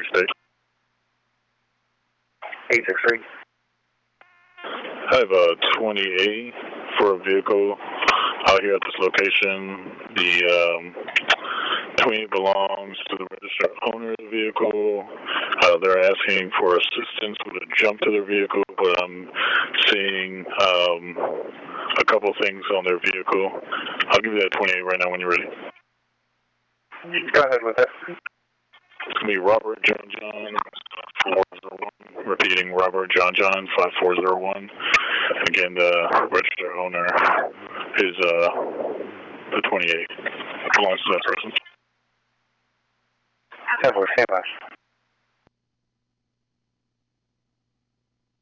every state. 863. I have a 20A for a vehicle out here at this location. The 20 belongs to the registered owner of the vehicle. They're asking for assistance with a jump to their vehicle, but I'm seeing a couple things on their vehicle. I'll give you that 28 right now when you're ready. Go ahead with it. It's going to be Robert John John 5401. Repeating, Robert John John 5401. And again, the registered owner is the 28. It belongs to that person. 10-4, stand by.